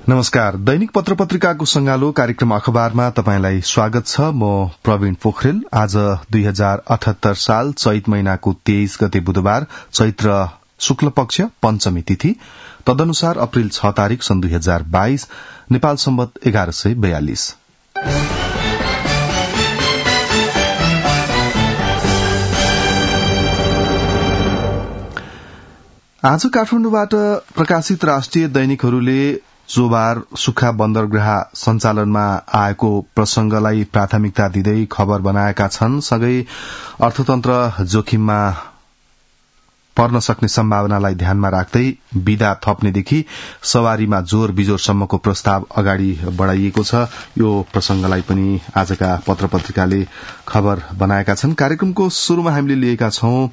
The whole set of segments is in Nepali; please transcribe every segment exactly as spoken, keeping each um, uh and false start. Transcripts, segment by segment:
नमस्कार। दैनिक पत्र पत्रिकाको संगालो कार्यक्रम अखबारमा तपाईंलाई स्वागत छ। म प्रवीण पोखरेल। आज दुई हजार अठहत्तर साल चैत महिनाको तेइस गते बुधबार, चैत्र शुक्ल पक्ष पञ्चमी तिथि, तदनुसार अप्रेल छ तारीक सन् दुई हजार बाइस, नेपाल सम्वत एघार सय बयालिस। आज काठमाडौँबाट प्रकाशित राष्ट्रिय दैनिकहरूले जोबार सुक्खा बन्दरगाह सञ्चालनमा आएको प्रसंगलाई प्राथमिकता दिँदै खबर बनाएका छन्। सँगै अर्थतन्त्र जोखिममा पर्न सक्ने सम्भावनालाई ध्यानमा राख्दै विदा थप्नेदेखि सवारीमा जोर बिजोरसम्मको प्रस्ताव अगाडि बढ़ाइएको छ। यो प्रसंगलाई पनि आजका पत्र पत्रिकाले खबर बनाएका छन्। कार्यक्रमको शुरूमा हामीले लिएका छौं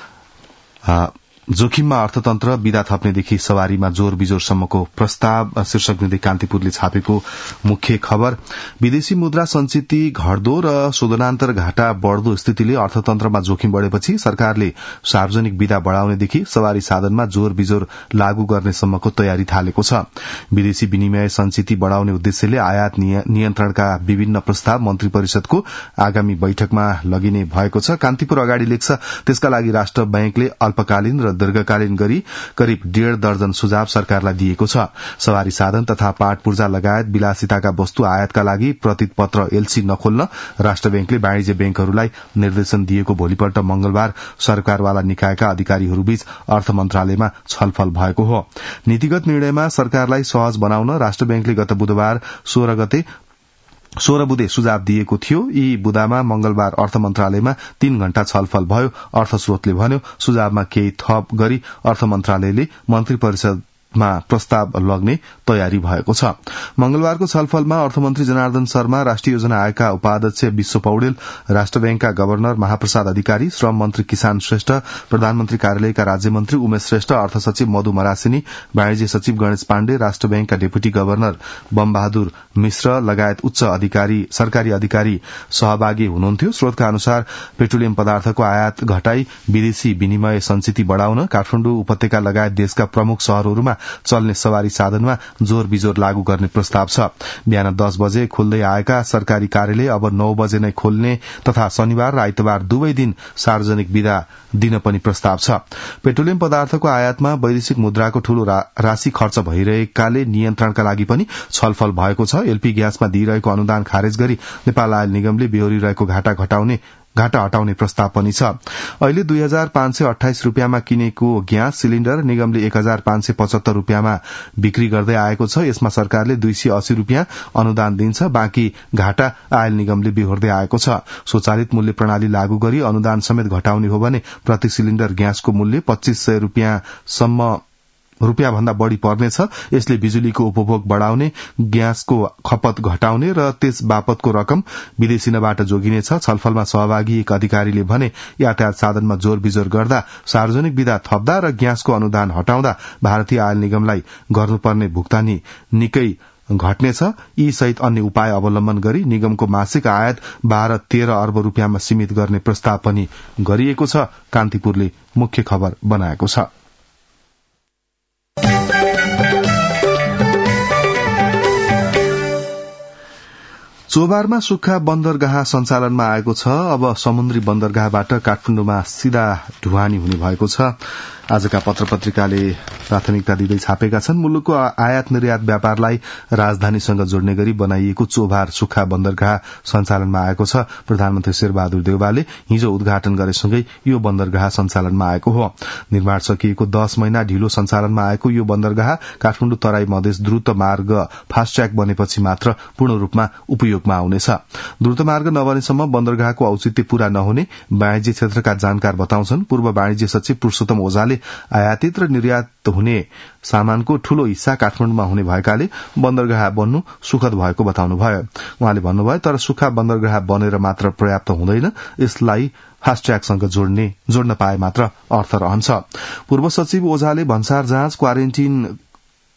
जोखिममा अर्थतन्त्र, विदा थप्नेदेखि सवारीमा जोर बिजोरसम्मको प्रस्ताव शीर्षक दिँदै कान्तिपुरले छापेको मुख्य खबर। विदेशी मुद्रा संचिति घट्दो र शोधनान्तर घाटा बढ़दो स्थितिले अर्थतन्त्रमा जोखिम बढ़ेपछि सरकारले सार्वजनिक विदा बढ़ाउनेदेखि सवारी साधनमा जोर बिजोर लागू गर्नेसम्मको तयारी थालेको छ। विदेशी विनिमय संचिति बढ़ाउने उद्देश्यले आयात नियन्त्रणका विभिन्न प्रस्ताव मन्त्री परिषदको आगामी बैठकमा लगिने भएको छ। कान्तिपुर अगाडि लेख्छ, त्यसका लागि राष्ट्र बैंकले अल्पकालीन र दीर्घकालीन गरी करिब डेढ़ दर्जन सुझाव सरकारलाई दिएको छ। सवारी साधन तथा पाट पूर्जा लगायत विलासिताका वस्तु आयातका लागि प्रतिपत्र एलसी नखोल्न राष्ट्र बैंकले वाणिज्य बैंकहरूलाई निर्देशन दिएको भोलिपल्ट मंगलबार सरकारवाला निकायका अधिकारीहरूबीच अर्थ मन्त्रालयमा छलफल भएको हो। नीतिगत निर्णयमा सरकारलाई सहज बनाउन राष्ट्र बैंकले गत बुधबार सोह्र गते सोह्र बुधे सुझाव दिएको थियो। यी बुदामा मंगलबार अर्थ मन्त्रालयमा तीन घण्टा छलफल भयो। अर्थ स्रोतले भन्यो, सुझावमा केही थप गरी अर्थ मन्त्रालयले मन्त्री परिषदमा प्रस्ताव लग्ने तयारी भएको छ। मंगलबारको छलफलमा अर्थमन्त्री जनार्दन शर्मा, राष्ट्रिय योजना आयोगका उपाध्यक्ष विश्व पौडेल, राष्ट्र बैंकका गवर्नर महाप्रसाद अधिकारी, श्रम मन्त्री किसान श्रेष्ठ, प्रधानमन्त्री कार्यालयका राज्यमन्त्री उमेश श्रेष्ठ, अर्थ सचिव मधु मरासिनी, वाणिज्य सचिव गणेश पाण्डे, राष्ट्र बैंकका डेपुटी गवर्नर बमबहादुर मिश्र लगायत उच्च अधिकारी सरकारी अधिकारी सहभागी हुनुहुन्थ्यो। स्रोतका अनुसार पेट्रोलियम पदार्थको आयात घटाई, विदेशी विनिमय संचिति बढ़ाउन, काठमाडौँ उपत्यका लगायत देशका प्रमुख शहरहरूमा चल्ने सवारी साधनमा जोर बिजोर लागू गर्ने प्रस्ताव छ। बिहान दस बजे खुल्दै आएका सरकारी कार्यालय अब नौ बजे नै खोल्ने तथा शनिबार र आइतबार दुवै दिन सार्वजनिक विदा दिन पनि प्रस्ताव छ। पेट्रोलियम पदार्थको आयातमा वैदेशिक मुद्राको ठूलो रा, राशि खर्च भइरहेकाले नियन्त्रणका लागि पनि छलफल भएको छ। एलपी ग्यासमा दिइरहेको अनुदान खारेज गरी नेपाल आयल निगमले बेहोरिरहेको घाटा घटाउने घाटा हटाउने प्रस्ताव पनि छ। अहिले दुई हजार पाँच सय अठाइस रूपियाँमा किनेको ग्यास सिलिण्डर निगमले एक हजार पाँच सय पचहत्तर रूपियाँमा बिक्री गर्दै आएको छ। यसमा सरकारले दुई सय अस्सी रूपियाँ अनुदान दिन्छ, बाँकी घाटा आयल निगमले बेहोर्दै आएको छ। स्वचालित मूल्य प्रणाली लागू गरी अनुदान समेत घटाउने हो भने प्रति सिलिण्डर ग्यासको मूल्य पच्चीस सय रूपियाँसम्म रूपियाँ भन्दा बढ़ी पर्नेछ। यसले बिजुलीको उपभोग बढ़ाउने, ग्यासको खपत घटाउने र त्यस बापतको रकम विदेशीबाट जोगिनेछ। छलफलमा सहभागी एक अधिकारीले भने, यातायात साधनमा जोर बिजोर गर्दा, सार्वजनिक विदा थप्दा र ग्यासको अनुदान हटाउँदा भारतीय आयल निगमलाई गर्नुपर्ने भुक्तानी निकै घट्नेछ। यी सहित अन्य उपाय अवलम्बन गरी निगमको मासिक आयात बाह्र तेह्र अर्ब रूपियाँमा सीमित गर्ने प्रस्ताव पनि गरिएको छ। कान्तिपुरले मुख्य खबर बनाएको छ। चोबारमा सुक्खा बन्दरगाह सञ्चालनमा आएको छ। अब समुद्री बन्दरगाहबाट काठमाडौँमा सीधा ढुवानी हुने भएको छ। आजका पत्र पत्रिकाले प्राथमिकता दिँदै छापेका छन्। मुलुकको आयात निर्यात व्यापारलाई राजधानीसँग जोड्ने गरी बनाइएको चोभार सुक्खा बन्दरगाह सञ्चालनमा आएको छ। प्रधानमन्त्री शेरबहादुर देउवाले हिजो उद्घाटन गरेसँगै यो बन्दरगाह सञ्चालनमा आएको हो। निर्माण सकिएको दश महिना ढिलो सञ्चालनमा आएको यो बन्दरगाह काठमाडौँ तराई मधेस द्रुत मार्ग फास्ट्र्याक बनेपछि मात्र पूर्ण रूपमा उपयोगमा आउनेछ। द्रुत मार्ग नबनेसम्म बन्दरगाहको औचित्य पूरा नहुने वाणिज्य क्षेत्रका जानकार बताउँछन्। पूर्व वाणिज्य सचिव पुरूषोत्तम ओझाले आयातित र निर्यात हुने सामानको ठूलो हिस्सा काठमाडौँमा हुने भएकाले बन्दरगाह बन्नु सुखद भएको बताउनुभयो। उहाँले भन्नुभयो, तर सुक्खा बन्दरगाह बनेर मात्र पर्याप्त हुँदैन, यसलाई फास्ट्र्याकसँग जोड्ने जोड्न पाए मात्र अर्थ रहन्छ। पूर्व सचिव ओझाले भन्सार जाँच, क्वारेन्टिन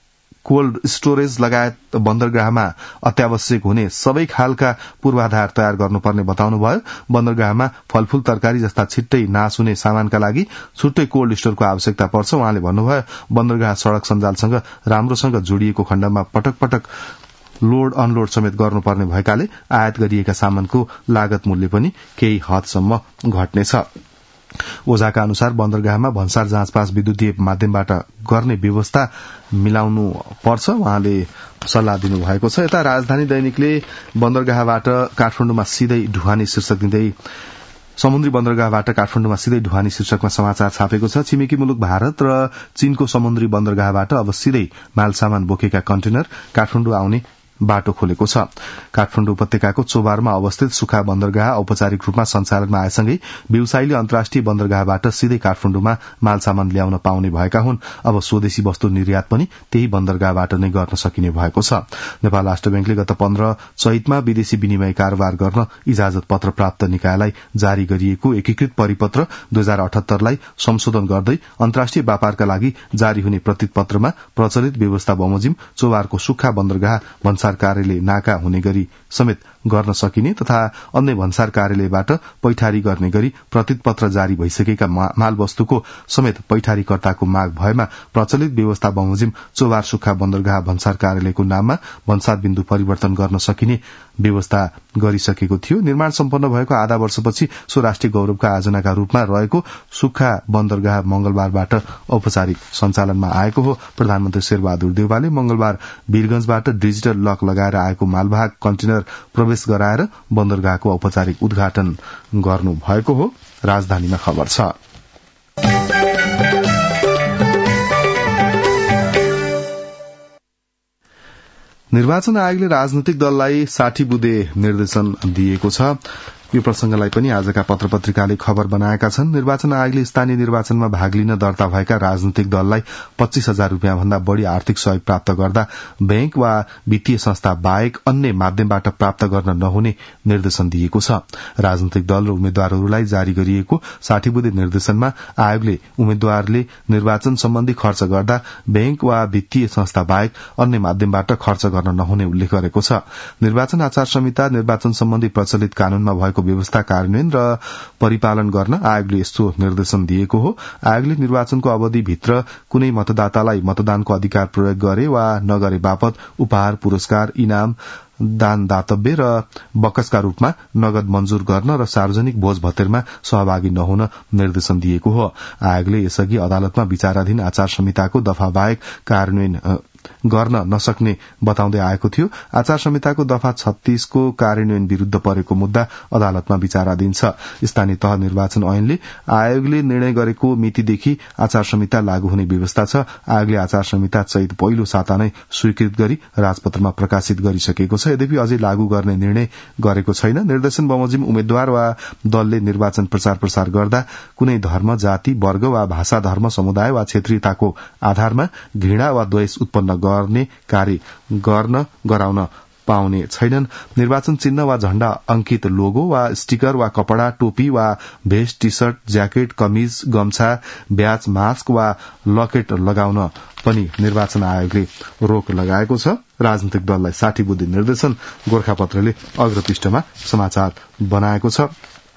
कोल्ड स्टोरेज लगायत बन्दरगाहमा अत्यावश्यक हुने सबै खालका पूर्वाधार तयार गर्नुपर्ने बताउनुभयो। बन्दरगाहमा फलफूल तरकारी जस्ता छिट्टै नाश हुने सामानका लागि छुट्टै कोल्ड स्टोरको आवश्यकता पर्छ। उहाँले भन्नुभयो बन्दरगाह सड़क सञ्जालसँग राम्रोसँग जोडिएको खण्डमा पटक पटक लोड अनलोड समेत गर्नुपर्ने भएकाले आयात गरिएका सामानको लागत मूल्य पनि केही हदसम्म घट्नेछ। ओझाका अनुसार बन्दरगाहमा भन्सार जाँचपास विद्युतीय माध्यमबाट गर्ने व्यवस्था मिलाउनु पर्छ। उहाँले सल्लाह दिनुभएको छ। यता राजधानी दैनिकले बन्दरगाहबाट काठमाडौँमा सिधै ढुवानी शीर्षक दिँदै समुद्री बन्दरगाहबाट काठमाडौँमा सिधै ढुवानी शीर्षकमा समाचार छापेको छ। छिमेकी मुलुक भारत र चीनको समुद्री बन्दरगाहबाट अब सिधै मालसामान बोकेका कन्टेनर काठमाडौँ आउने बाटो खोलेको छ। काठमाडौँ उपत्यकाको चोबारमा अवस्थित सुखा बन्दरगाह औपचारिक रूपमा सञ्चालनमा आएसँगै व्यवसायीले अन्तर्राष्ट्रिय बन्दरगाहबाट सिधै काठमाडौँमा मालसामान ल्याउन पाउने भएका हुन्। अब स्वदेशी वस्तु निर्यात पनि त्यही बन्दरगाहबाट नै गर्न सकिने भएको छ। नेपाल राष्ट्र बैंकले गत पन्ध्र चैतमा विदेशी विनिमय कारोबार गर्न इजाजत पत्र प्राप्त निकायलाई जारी गरिएको एकीकृत परिपत्र दुई हजार अठहत्तरलाई संशोधन गर्दै अन्तर्राष्ट्रिय व्यापारका लागि जारी हुने प्रतिपत्रमा प्रचलित व्यवस्था बमोजिम चोबारको सुखा बन्दरगाह भन्सार कार्यालय नाका हुने गरी समेत गर्न सकिने तथा अन्य भन्सार कार्यालयबाट पैठारी गर्ने गरी प्रतिपत्र जारी भइसकेका माल वस्तुको समेत पैठारीकर्ताको माग भएमा प्रचलित व्यवस्था बमोजिम चोबार सुखा बन्दरगाह भन्सार कार्यालयको नाममा भन्सार बिन्दु परिवर्तन गर्न सकिने व्यवस्था गरिसकेको थियो। निर्माण सम्पन्न भएको आधा वर्षपछि सो राष्ट्रिय गौरवका आयोजनाका रूपमा रहेको सुखा बन्दरगाह मंगलबारबाट औपचारिक सञ्चालनमा आएको हो। प्रधानमन्त्री शेरबहादुर देउवाले मंगलबार वीरगंजबाट डिजिटल लक लगाएर आएको मालवाहक कन्टेनर प्रवेश गराएर बन्दरगाहको औपचारिक उद्घाटन गर्नु भएको हो। राजधानीमा खबर छ। निर्वाचन आयोगले राजनैतिक दललाई साठी बुँदे निर्देशन दिएको छ। यो प्रसंगलाई पनि आजका पत्र पत्रिकाले खबर बनाएका छन्। निर्वाचन आयोगले स्थानीय निर्वाचनमा भाग लिन दर्ता भएका राजनैतिक दललाई पच्चीस हजार रूपियाँ भन्दा बढ़ी आर्थिक सहयोग प्राप्त गर्दा बैंक वा वित्तीय संस्था बाहेक अन्य माध्यमबाट प्राप्त गर्न नहुने निर्देशन दिएको छ। राजनैतिक दल र उम्मेद्वारहरूलाई जारी गरिएको साठी बुँदे निर्देशनमा आयोगले उम्मेद्वारले निर्वाचन सम्बन्धी खर्च गर्दा बैंक वा वित्तीय संस्था बाहेक अन्य माध्यमबाट खर्च गर्न नहुने उल्लेख गरेको छ। निर्वाचन आचार संहिता निर्वाचन सम्बन्धी प्रचलित कानूनमा भएको व्यवस्था कार्यान्वयन र परिपालन गर्न आयोगले यस्तो निर्देशन दिएको हो। आयोगले निर्वाचनको अवधिभित्र कुनै मतदातालाई मतदानको अधिकार प्रयोग गरे वा नगरे बापत उपहार, पुरस्कार, इनाम, दान, दातव्य र बकसका रूपमा नगद मंजूर गर्न र सार्वजनिक भोज भतेरमा सहभागी नहुन निर्देशन दिएको हो। आयोगले यसअघि अदालतमा विचाराधीन आचार संहिताको दफा बाहेक कार्यान्वयन गर्न नसक्ने बताउँदै आएको थियो। आचार संहिताको दफा छत्तीसको कार्यान्वयन विरूद्ध परेको मुद्दा अदालतमा विचाराधीन छ। स्थानीय तह निर्वाचन ऐनले आयोगले निर्णय गरेको मितिदेखि आचार संहिता लागू हुने व्यवस्था छ। आयोगले आचार संहिता चैत पहिलो साता नै स्वीकृत गरी राजपत्रमा प्रकाशित गरिसकेको छ। यद्यपि अझै लागू गर्ने निर्णय गरेको छैन। निर्देशन बमोजिम उम्मेद्वार वा दलले निर्वाचन प्रचार प्रसार गर्दा कुनै धर्म, जाति, वर्ग वा भाषा, धर्म, समुदाय वा क्षेत्रीयताको आधारमा घृणा वा द्वेष उत्पन्न गर्ने कार्य गर्न गराउन पाउने छैनन्। निर्वाचन चिन्ह वा झण्डा अंकित लोगो वा स्टिकर वा कपड़ा, टोपी वा भेस्ट, टी शर्ट, ज्याकेट, कमीज, गम्छा, ब्याज, मास्क वा लकेट लगाउन पनि निर्वाचन आयोगले रोक लगाएको छ। राजनैतिक दललाई साठी बुँदे निर्देशन गोर्खापत्रले अग्रपृष्ठमा समाचार बनाएको छ।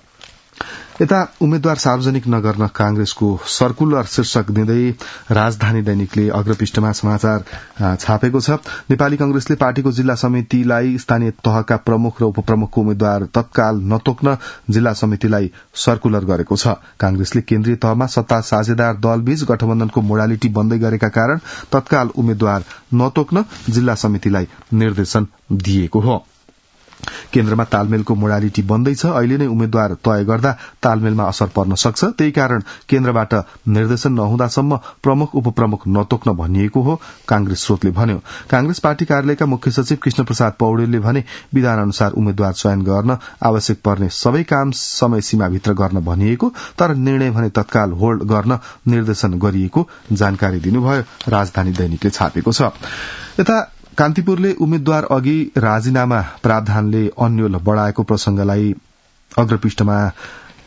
यता उम्मेद्वार सार्वजनिक नगर्न कांग्रेसको सर्कुलर शीर्षक दिँदै राजधानी दैनिकले अग्रपृष्ठमा समाचार छापेको छ। नेपाली कांग्रेसले पार्टीको जिल्ला समितिलाई स्थानीय तहका प्रमुख र उपप्रमुखको उम्मेद्वार तत्काल नतोक्न जिल्ला समितिलाई सर्कुलर गरेको छ। कांग्रेसले केन्द्रीय तहमा सत्ता साझेदार दलबीच गठबन्धनको मोडालिटी बन्दै गरेका कारण तत्काल उम्मेद्वार नतोक्न जिल्ला समितिलाई निर्देशन दिएको हो। केन्द्रमा तालमेलको मोडालिटी बन्दैछ। अहिले नै उम्मेद्वार तय गर्दा तालमेलमा असर पर्न सक्छ। त्यही कारण केन्द्रबाट निर्देशन नहुँदासम्म प्रमुख उपप्रमुख नतोक्न भनिएको हो, कांग्रेस स्रोतले भन्यो। कांग्रेस पार्टी कार्यालयका मुख्य सचिव कृष्ण प्रसाद पौडेलले भने विधान अनुसार उम्मेद्वार चयन गर्न आवश्यक पर्ने सबै काम समय सीमाभित्र गर्न भनिएको, तर निर्णय भने तत्काल होल्ड गर्न निर्देशन गरिएको जानकारी दिनुभयो। राजधानी दैनिकले छापेको छ। यता कान्तिपुरले उम्मेद्वार अघि राजीनामा प्रावधानले अन्यल बढ़ाएको प्रसंगलाई अग्रपृष्ठमा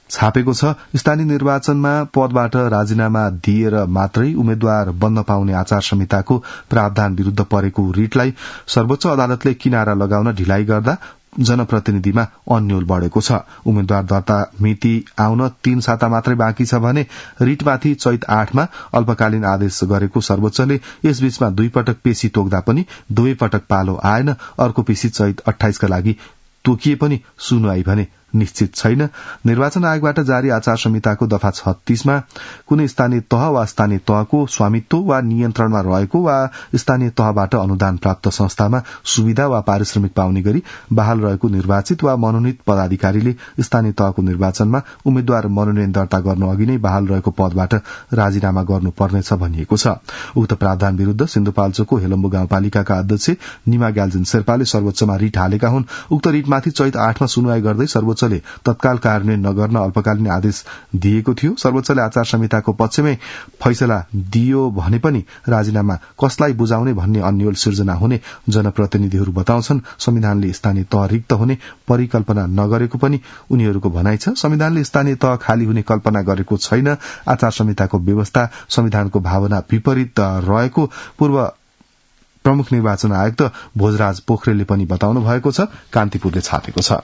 छापेको छ। स्थानीय निर्वाचनमा पदबाट राजीनामा दिएर मात्रै उम्मेद्वार बन्न पाउने आचार संहिताको प्रावधान विरूद्ध परेको रिटलाई सर्वोच्च अदालतले किनारा लगाउन ढिलाइ गर्दा जनप्रतिनिधिमा अन्यल बढ़ेको छ। उम्मेद्वार दर्ता मिति आउन तीन साता मात्रै बाँकी छ भने रिटमाथि चैत आठमा अल्पकालीन आदेश गरेको सर्वोच्चले यसबीचमा दुई पटक पेशी तोक्दा पनि दुवै पटक पालो आएन। अर्को पेशी चैत अठाइसका लागि तोकिए पनि सुनवाई भने निश्चित छैन। निर्वाचन आयोगबाट जारी आचार संहिताको दफा छत्तीसमा कुनै स्थानीय तह वा स्थानीय तहको स्वामित्व वा नियन्त्रणमा रहेको वा स्थानीय तहबाट अनुदान प्राप्त संस्थामा सुविधा वा पारिश्रमिक पाउने गरी बहाल रहेको निर्वाचित वा मनोनित पदाधिकारीले स्थानीय तहको निर्वाचनमा उम्मेद्वार मनोनयन दर्ता गर्नु अघि नै बहाल रहेको पदबाट राजीनामा गर्नुपर्नेछ भनिएको छ। उक्त प्रावधान विरूद्ध सिन्धुपाल्चोकको हेलम्बु गाउँपालिकाका अध्यक्ष निमा ग्याल्जिन शेर्पाले सर्वोच्चमा रिट हालेका हुन्। उक्त रिटमाथि चैत आठमा सुनवाई गर्दै सर्वोच्च तत्काल कार्यान्वयन नगर्न अल्पकालीन आदेश दिएको थियो। सर्वोच्चले आचार संहिताको पक्षमै फैसला दियो भने पनि राजीनामा कसलाई बुझाउने भन्ने अन्यल सिर्जना हुने जनप्रतिनिधिहरू बताउँछन्। संविधानले स्थानीय तह रिक्त हुने परिकल्पना नगरेको पनि उनीहरूको भनाइ छ। संविधानले स्थानीय तह खाली हुने कल्पना गरेको छैन। आचार संहिताको व्यवस्था संविधानको भावना विपरीत रहेको पूर्व प्रमुख निर्वाचन आयुक्त भोजराज पोखरेलले पनि बताउनु भएको छ। कान्तिपुरले छापेको छ।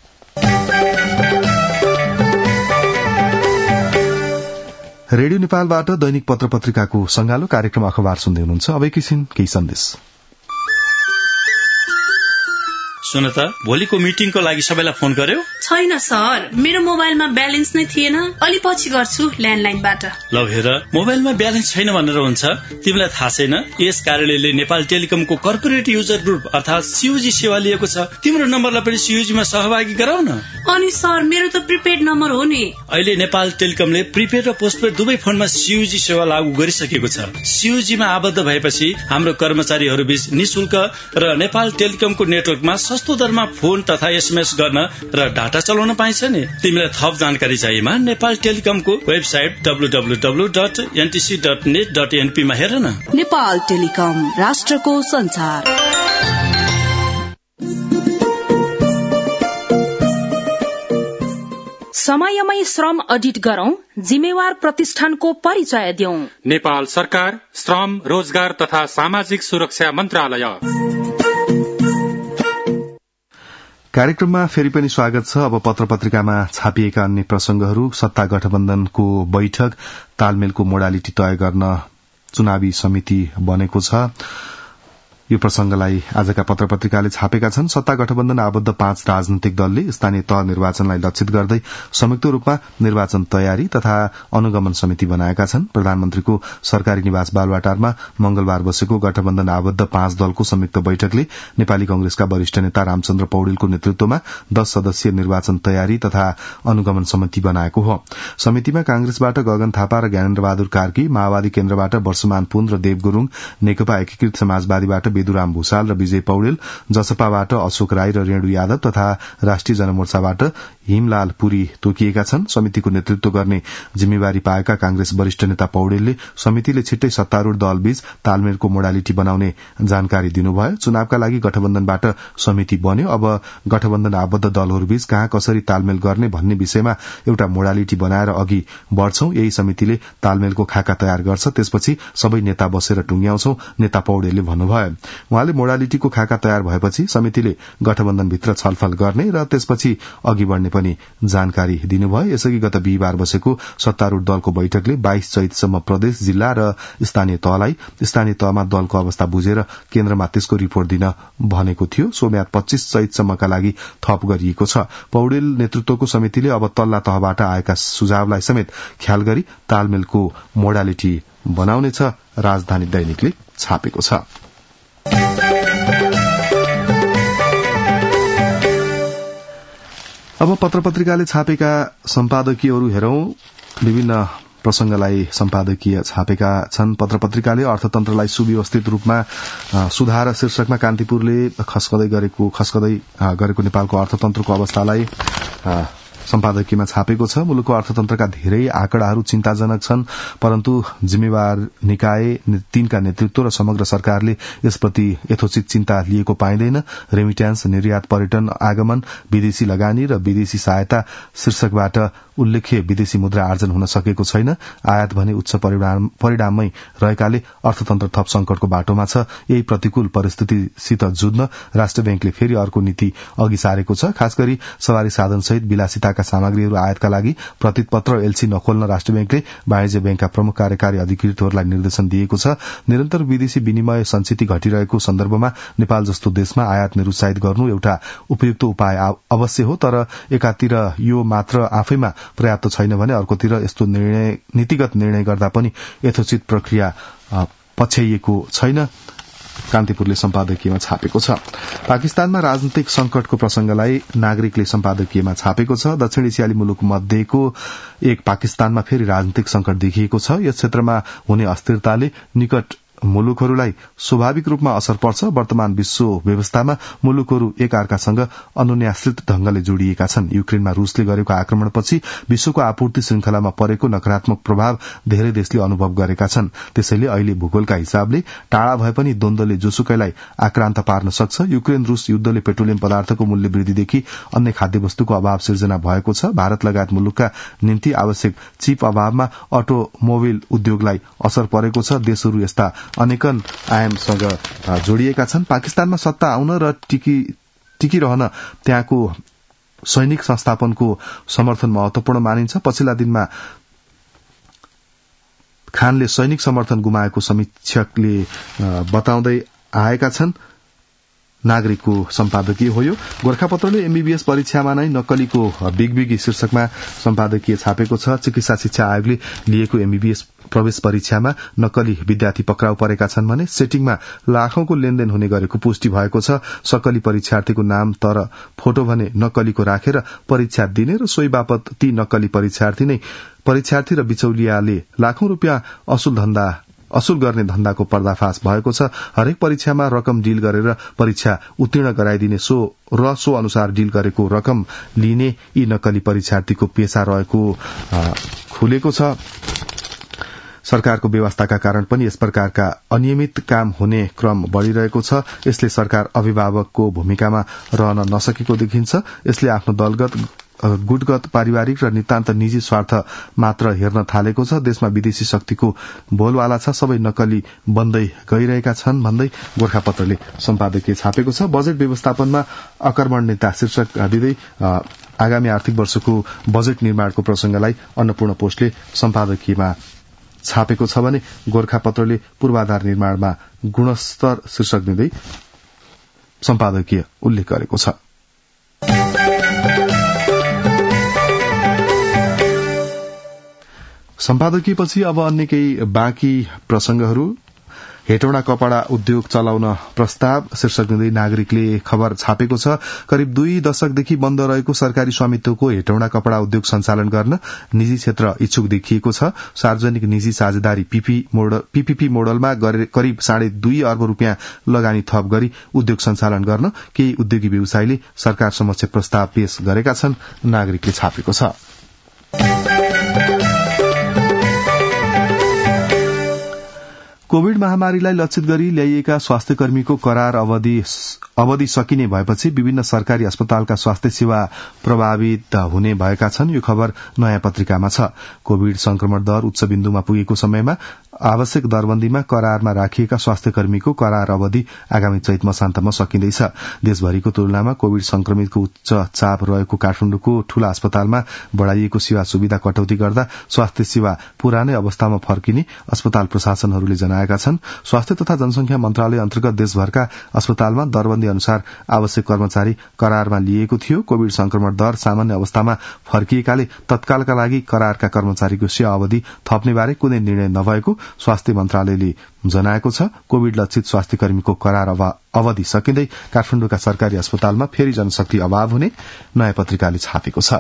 रेडियो नेपालबाट दैनिक पत्र पत्रिकाको संगालो कार्यक्रम अखबार सुन्दै हुनुहुन्छ। अब एकैछिन केही सन्देश। सुन त, भोलिको मिटिङको लागि सबैलाई फोन गर्यो? छैन सर, मेरो मोबाइलमा ब्यालेन्स नै थिएन। अलि पछि गर्छु ल्यान्डलाइनबाट। ल हेर, मोबाइलमा ब्यालेन्स छैन भनेर हुन्छ? तिमीलाई थाहा छैन यस कार्यालयले नेपाल टेलिकमको कर्पोरेट युजर ग्रुप अर्थात सीयूजी सेवा लिएको छ। तिम्रो नम्बरलाई पनि सीयूजीमा सहभागी गराउ न। अनि सर, मेरो त प्रिपेड नम्बर हो नि। अहिले नेपाल टेलिकमले प्रिपेड र पोस्टपेड दुवै फोनमा सीयूजी सेवा लागू गरिसकेको छ। सीयूजीमा आबद्ध भएपछि हाम्रो कर्मचारीहरू बीच निशुल्क र नेपाल टेलिकमको नेटवर्कमा सस्तो दरमा फोन तथा एसएमएस गर्न र डाटा चलाउन पाइन्छ नि। तिमीलाई थप जानकारी चाहिएमा नेपाल टेलिकमको website W W W dot NTC dot net dot NP मा हेर न। नेपाल टेलिकम, राष्ट्रको संचार। समयमै श्रम अडिट गरौं, जिम्मेवार प्रतिष्ठानको परिचय दिउँ। नेपाल सरकार, श्रम, रोजगार तथा सामाजिक सुरक्षा मन्त्रालय। कार्यक्रममा फेरि पनि स्वागत छ। अब पत्र पत्रिकामा छापिएका अन्य प्रसंगहरू। सत्ता गठबन्धनको बैठक, तालमेलको मोडालिटी तय गर्न चुनावी समिति बनेको छ। यो प्रसंगलाई आजका पत्र पत्रिकाले छापेका छन्। सत्ता गठबन्धन आबद्ध पाँच राजनैतिक दलले स्थानीय तह निर्वाचनलाई लक्षित गर्दै संयुक्त रूपमा निर्वाचन तयारी तथा अनुगमन समिति बनाएका छन्। प्रधानमन्त्रीको सरकारी निवास बालुवाटारमा मंगलबार बसेको गठबन्धन आबद्ध पाँच दलको संयुक्त बैठकले नेपाली कंग्रेसका वरिष्ठ नेता रामचन्द्र पौडेलको नेतृत्वमा दश सदस्यीय निर्वाचन तयारी तथा अनुगमन समिति बनाएको हो। समितिमा कांग्रेसबाट गगन थापा र ज्ञानेन्द्र बहादुर कार्की, माओवादी केन्द्रबाट वर्षमान पुन र देव गुरूङ, नेकपा एकीकृत समाजवादीबाट बेदुराम भूषाल र विजय पौडेल, जसपाबाट अशोक राई र रेणु यादव तथा राष्ट्रिय जनमोर्चाबाट हिमलाल पुरी तोकिएका छन्। समितिको नेतृत्व गर्ने जिम्मेवारी पाएका कांग्रेस वरिष्ठ नेता पौडेलले समितिले छिट्टै सत्तारूढ़ दलबीच तालमेलको मोडालिटी बनाउने जानकारी दिनुभयो। चुनावका लागि गठबन्धनबाट समिति बन्यो। अब गठबन्धन आबद्ध दलहरूबीच कहाँ कसरी तालमेल गर्ने भन्ने विषयमा एउटा मोडालिटी बनाएर अघि बढ़छौं। यही समितिले तालमेलको खाका तयार गर्छ, त्यसपछि सबै नेता बसेर टुंग्याउँछौं, नेता पौडेलले भन्नुभयो। उहाँले मोडालिटीको खाका तयार भएपछि समितिले गठबन्धनभित्र छलफल गर्ने र त्यसपछि अघि बढ़ने पनि जानकारी दिनुभयो। यसअघि गत बिहिबार बसेको सत्तारूढ़ दलको बैठकले बाइस चैतसम्म प्रदेश, जिल्ला र स्थानीय तहलाई स्थानीय तहमा दलको अवस्था बुझेर केन्द्रमा त्यसको रिपोर्ट दिन भनेको थियो। सो म्याद पच्चीस चैतसम्मका लागि थप गरिएको छ। पौडेल नेतृत्वको समितिले अब तल्ला तहबाट आएका सुझावलाई समेत ख्याल गरी तालमेलको मोडालिटी बनाउनेछ, राजधानी दैनिकले छापेको छ। अब पत्र पत्रिकाले छापेका सम्पादकीयहरू हेरौं। विभिन्न प्रसंगलाई सम्पादकीय छापेका छन् पत्र पत्रिकाले। अर्थतन्त्रलाई सुव्यवस्थित रूपमा सुधार शीर्षकमा कान्तिपुरले खस्कदै गरेको खस्कदै गरेको नेपालको अर्थतन्त्रको अवस्थालाई सम्पादकीयमा छापेको छ। मुलुकको अर्थतन्त्रका धेरै आँकडाहरू चिन्ताजनक छन्, परन्तु जिम्मेवार निकाय, तीनका नेतृत्व र समग्र सरकारले यसप्रति यथोचित चिन्ता लिएको पाइँदैन। रेमिट्यान्स, निर्यात, पर्यटन, आगमन, विदेशी लगानी र विदेशी सहायता शीर्षकबाट उल्लेख्य विदेशी मुद्रा आर्जन हुन सकेको छैन। आयात भने उच्च परिणाम परिणाममै रहेकाले अर्थतन्त्र थप संकटको बाटोमा छ। यही प्रतिकूल परिस्थितिसित जुझ्न राष्ट्र बैंकले फेरि अर्को नीति अघि सारेको छ। खास गरी सवारी साधन सहित विलासिताका सामग्रीहरू आयातका लागि प्रतिपत्र एलसी नखोल्न राष्ट्र बैंकले वाणिज्य बैंकका प्रमुख कार्यकारी अधिकृतहरूलाई निर्देशन दिएको छ। निरन्तर विदेशी विनिमय संचिति घटिरहेको सन्दर्भमा नेपाल जस्तो देशमा आयात निरुत्साहित गर्नु एउटा उपयुक्त उपाय अवश्य हो, तर एकातिर यो मात्र आफैमा पर्याप्त छैन भने अर्कोतिर यस्तो निर्णय नीतिगत निर्णय गर्दा पनि यथोचित प्रक्रिया पछ्याइएको छैन। कान्तिपुरले सम्पादकीयमा छापेको छ। पाकिस्तानमा राजनीतिक संकटको प्रसंगलाई नागरिकले सम्पादकीयमा छापेको छ। दक्षिण एसियाली मुलुक मध्येको एक पाकिस्तानमा फेरि राजनीतिक संकट देखिएको छ। यस क्षेत्रमा हुने अस्थिरताले निकट मुलुकहरूलाई स्वाभाविक रूपमा असर पर्छ। वर्तमान विश्व व्यवस्थामा मुलुकहरू एक अर्कासँग अनुन्याश्रित ढंगले जोडिएका छन्। युक्रेनमा रूसले गरेको आक्रमणपछि विश्वको आपूर्ति श्रृंखलामा परेको नकारात्मक प्रभाव धेरै देशले अनुभव गरेका छन्। त्यसैले अहिले भूगोलका हिसाबले टाढा भए पनि द्वन्द्वले जोसुकैलाई आक्रान्त पार्न सक्छ। युक्रेन रूस युद्धले पेट्रोलियम पदार्थको मूल्य वृद्धिदेखि अन्य खाद्यवस्तुको अभाव सिर्जना भएको छ। भारत लगायत मुलुकका निम्ति आवश्यक चिप अभावमा अटोमोबाइल उद्योगलाई असर परेको छ। देशहरू यस्ता अनेकन आयामसँग जोडिएका छन्। पाकिस्तानमा सत्ता आउन र टिकी टिकिरहन त्यहाँको सैनिक संस्थापनको समर्थन महत्वपूर्ण मानिन्छ। पछिल्ला दिनमा खानले सैनिक समर्थन गुमाएको समीक्षकले बताउँदै आएका छन्। नागरिकको सम्पादकीय हो यो। गोर्खापत्रले एमबीबीएस परीक्षामा नै नक्कलीको बिगबिगी शीर्षकमा सम्पादकीय छापेको छ। चिकित्सा शिक्षा आयोगले लिएको एमबीबीएस प्रवेश परीक्षामा नक्कली विद्यार्थी पक्राउ परेका छन् भने सेटिङमा लाखौंको लेनदेन हुने गरेको पुष्टि भएको छ। सक्कली परीक्षार्थीको नाम तर फोटो भने नक्कलीको राखेर परीक्षा दिने र सोही बापत ती नक्कली परीक्षार्थी नै परीक्षार्थी र बिचौलियाले लाखौं रूपियाँ असुल धन्दा असुल गर्ने धन्दाको पर्दाफाश भएको छ। हरेक परीक्षामा रकम डिल गरेर परीक्षा उत्तीर्ण गराइदिने सो र सो अनुसार डिल गरेको रकम लिने यी नक्कली परीक्षार्थीको पेशा रहेको खुलेको छ। सरकारको व्यवस्थाका कारण पनि यस प्रकारका अनियमित काम हुने क्रम बढ़िरहेको छ। यसले सरकार अभिभावकको भूमिकामा रहन नसकेको देखिन्छ। यसले आफ्नो दलगत गुटगत पारिवारिक र नितान्त निजी स्वार्थ मात्र हेर्न थालेको छ। देशमा विदेशी शक्तिको बोलवाला छ। सबै नक्कली बन्दै गइरहेका छन् भन्दै गोर्खापत्रले सम्पादकीय छापेको छ। बजेट व्यवस्थापनमा अकर्मण नेता शीर्षक दिँदै आगामी आर्थिक वर्षको बजेट निर्माणको प्रसंगलाई अन्नपूर्ण पोस्टले सम्पादकीयमा छापेको छ भने गोर्खापत्रले पूर्वाधार निर्माणमा गुणस्तर शीर्षक दिँदै सम्पादकीय उल्लेख गरेको छ। सम्पादकीयपछि अब अन्य केही बाँकी प्रसंगहरू। हेटौडा कपड़ा उद्योग चलाउन प्रस्ताव शीर्षक दिँदै नागरिकले खबर छापेको छ। करिब दुई दशकदेखि बन्द रहेको सरकारी स्वामित्वको हेटौडा कपड़ा उद्योग सञ्चालन गर्न निजी क्षेत्र इच्छुक देखिएको छ। सार्वजनिक निजी साझेदारी पीपीपी मोडलमा करिब साढे दुई अर्ब रूपियाँ लगानी थप गरी उद्योग सञ्चालन गर्न केही उद्योगी व्यवसायीले सरकार समक्ष प्रस्ताव पेश गरेका छन्। नागरिकले छापेको छ। कोविड महामारीलाई लक्षित गरी ल्याइएका स्वास्थ्य कर्मीको करार अवधि अवधि सकिने भएपछि विभिन्न सरकारी अस्पतालका स्वास्थ्य सेवा प्रभावित हुने भएका छन्। यो खबर नयाँ पत्रिकामा छ। कोविड संक्रमण दर उच्च बिन्दुमा पुगेको समयमा आवश्यक दरबन्दीमा करारमा राखिएका स्वास्थ्य कर्मीको करार अवधि आगामी चैत मसान्तमा सकिँदैछ। देशभरिको तुलनामा कोविड संक्रमितको उच्च चाप रहेको काठमाडौँको ठूला अस्पतालमा बढ़ाइएको सेवा सुविधा कटौती गर्दा स्वास्थ्य सेवा पुरानै अवस्थामा फर्किने अस्पताल प्रशासनहरूले जनाएका छन्। स्वास्थ्य तथा जनसंख्या मन्त्रालय अन्तर्गत देशभरका अस्पतालमा दरबन्दी अनुसार आवश्यक कर्मचारी करारमा लिएको थियो। कोविड संक्रमण दर सामान्य अवस्थामा फर्किएकाले तत्कालका लागि करारका कर्मचारीको सेवा अवधि थप्ने बारे कुनै निर्णय नभएको स्वास्थ्य मन्त्रालयले जनाएको छ। कोविड लक्षित स्वास्थ्य कर्मीको करार अवधि सकिँदै काठमाडौँका सरकारी अस्पतालमा फेरि जनशक्ति अभाव हुने नयाँ पत्रिकाले छापेको छ।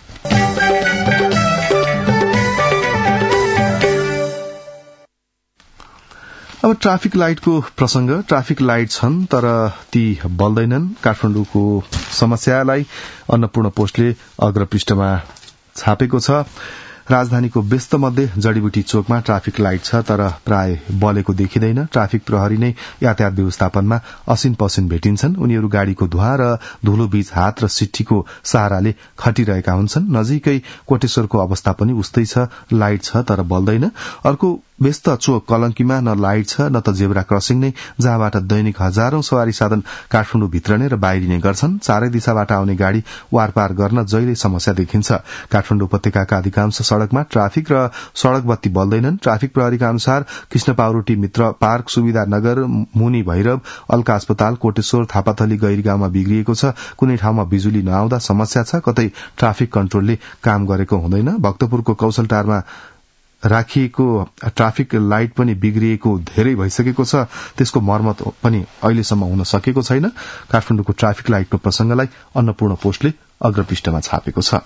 अब ट्राफिक लाइटको प्रसंग। ट्राफिक लाइट छन् तर ती बल्दैनन्। काठमाडौँको समस्यालाई अन्नपूर्ण पोस्टले अग्रपृष्ठमा छापेको छ। राजधानीको व्यस्त मध्ये जडीबुटी चोकमा ट्राफिक लाइट छ तर प्राय बलेको देखिँदैन। ट्राफिक प्रहरी नै यातायात व्यवस्थापनमा असिन पसिन भेटिन्छन्। उनीहरू गाड़ीको धुवा र धुलो बीच हात र सिट्ठीको सहाराले खटिरहेका हुन्छन्। नजिकै कोटेश्वरको अवस्था पनि उस्तै छ, लाइट छ तर बल्दैन। अर्को व्यस्त चोक कलंकीमा न लाइट छ न त जेब्रा क्रसिङ नै, जहाँबाट दैनिक हजारौं सवारी साधन काठमाडौँ भित्रने र बाहिरिने गर्छन्। चारै दिशाबाट आउने गाड़ी वारपार गर्न जहिले समस्या देखिन्छ। काठमाडौँ उपत्यकाका अधिकांश सड़कमा ट्राफिक र सड़क बत्ती बल्दैनन्। ट्राफिक प्रहरीका अनुसार कृष्ण पाउरोटी मित्र पार्क, सुविधा नगर, मुनि भैरव, अल्का अस्पताल, कोटेश्वर, थापाथली, गैरी गाउँमा बिग्रिएको छ। कुनै ठाउँमा बिजुली नआउँदा समस्या छ, कतै ट्राफिक कन्ट्रोलले काम गरेको हुँदैन। भक्तपुरको कौशलटारमा राखिएको ट्राफिक लाइट पनि बिग्रिएको धेरै भइसकेको छ, त्यसको मर्मत पनि अहिलेसम्म हुन सकेको छैन। काठमाडौँको ट्राफिक लाइटको प्रसंगलाई अन्नपूर्ण पोस्टले अग्रपृष्ठमा छापेको छ।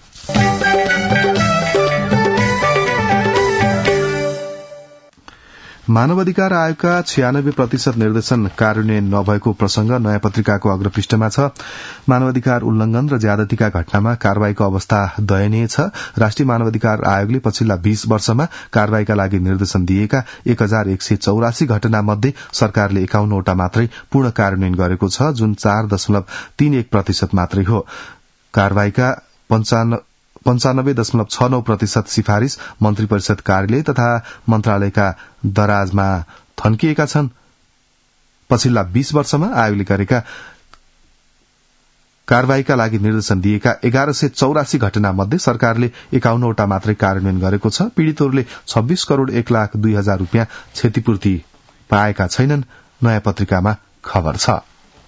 मानवाधिकार आयोगका छयानब्बे प्रतिशत निर्देशन कार्यान्वयन नभएको प्रसंग नयाँ पत्रिकाको अग्रपृष्ठमा छ। मानवाधिकार उल्लंघन र ज्यादतीका घटनामा कार्यवाहीको अवस्था दयनीय छ। राष्ट्रिय मानवाधिकार आयोगले पछिल्ला बीस वर्षमा कार्यवाहीका लागि निर्देशन दिएका एक हजार एक सय चौरासी घटना मध्ये सरकारले एकाउन्नवटा मात्रै पूर्ण कार्यान्वयन गरेको छ, जुन चार दशमलव तीन एक प्रतिशत मात्रै हो। कार्यवाहीका पञ्चानब्बे दशमलव छ नौ प्रतिशत सिफारिश मन्त्री परिषद कार्यालय तथा मन्त्रालयका दराजमा थन्किएका छन्। पछिल्ला बीस वर्षमा आयोगले गरेका कार्यवाहीका लागि निर्देशन दिएका एघार सय चौरासी घटना मध्ये सरकारले एकाउन्नवटा मात्रै कार्यान्वयन गरेको छ। पीड़ितहरूले छब्बीस करोड़ एक लाख दुई हजार रूपियाँ क्षतिपूर्ति पाएका छैनन्। नयाँ पत्रिकामा खबर छ।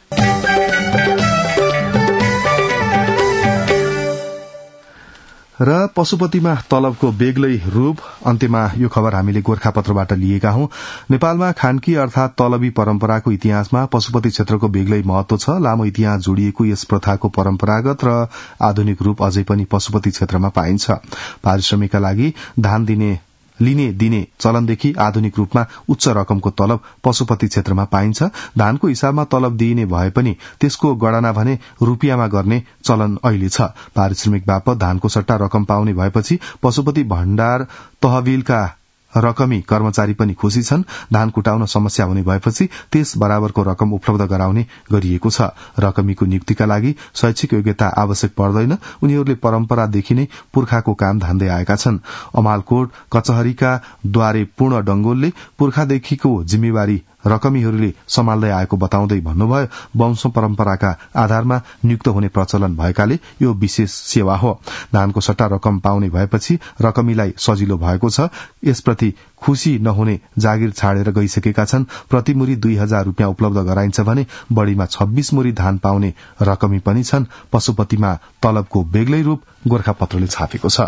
र पशुपतिमा तलबको बेग्लै रूप। अन्त्यमा यो खबर हामीले गोर्खापत्रबाट लिएका हौं। नेपालमा खानकी अर्थात तलबी परम्पराको इतिहासमा पशुपति क्षेत्रको बेग्लै महत्व छ। लामो इतिहास जोडिएको यस प्रथाको परम्परागत र आधुनिक रूप अझै पनि पशुपति क्षेत्रमा पाइन्छ। पारिश्रमिकका लागि धान दिने लिने दिने चलनदेखि आधुनिक रूपमा उच्च रकमको तलब पशुपति क्षेत्रमा पाइन्छ। धानको हिसाबमा तलब दिइने भए पनि त्यसको गणना भने रूपियाँमा गर्ने चलन अहिले छ। पारिश्रमिक बापत धानको सट्टा रकम पाउने भएपछि पशुपति भण्डार तहबिलका रकमी कर्मचारी पनि खुशी छन्। धान कुटाउन समस्या हुने भएपछि त्यस बराबरको रकम उपलब्ध गराउने गरिएको छ। रकमीको नियुक्तिका लागि शैक्षिक योग्यता आवश्यक पर्दैन। उनीहरूले परम्परादेखि नै पुर्खाको काम धान्दै आएका छन्। अमालकोट कचहरीका द्वारे पूर्ण डंगोलले पुर्खादेखिको जिम्मेवारी रकमीहरूले सम्हाल्दै आएको बताउँदै भन्नुभयो, वंश परम्पराका आधारमा नियुक्त हुने प्रचलन भएकाले यो विशेष सेवा हो। धानको सट्टा रकम पाउने भएपछि रकमीलाई सजिलो भएको छ। यसप्रति खुशी नहुने जागिर छाडेर गइसकेका छन्। प्रति मुरी दुई हजार रूपियाँ उपलब्ध गराइन्छ भने बढ़ीमा छब्बीस मुरी धान पाउने रकमी पनि छन्। पशुपतिमा तलबको बेग्लै रूप गोर्खापत्रले छापेको छ।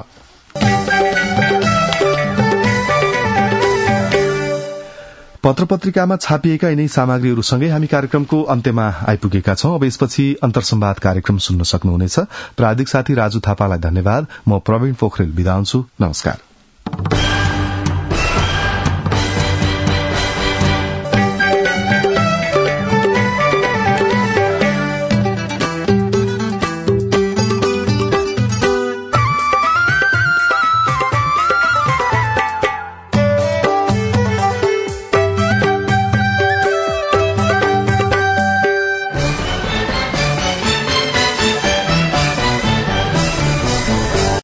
पत्र पत्रिकामा छापिएका यिनै सामग्रीहरूसँगै हामी कार्यक्रमको अन्त्यमा आइपुगेका छौं। अब यसपछि अन्तर्संवाद कार्यक्रम सुन्न सक्नुहुनेछ। प्राविधिक साथी राजु थापालाई धन्यवाद। म प्रवीण पोखरेल बिदा हुन्छु। नमस्कार।